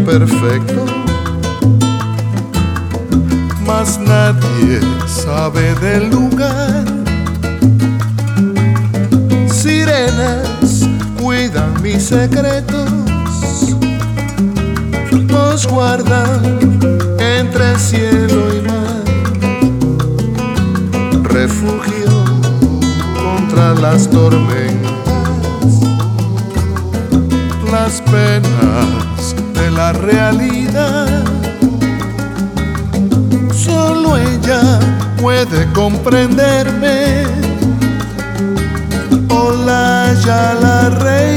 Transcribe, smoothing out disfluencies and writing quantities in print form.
perfecto, mas nadie sabe del lugar. Sirenas cuidan mis secretos, nos guardan entre cielo y mar, refugio contra las tormentas, las penas de la realidad. Solo ella puede comprenderme. Hola, ya la reina.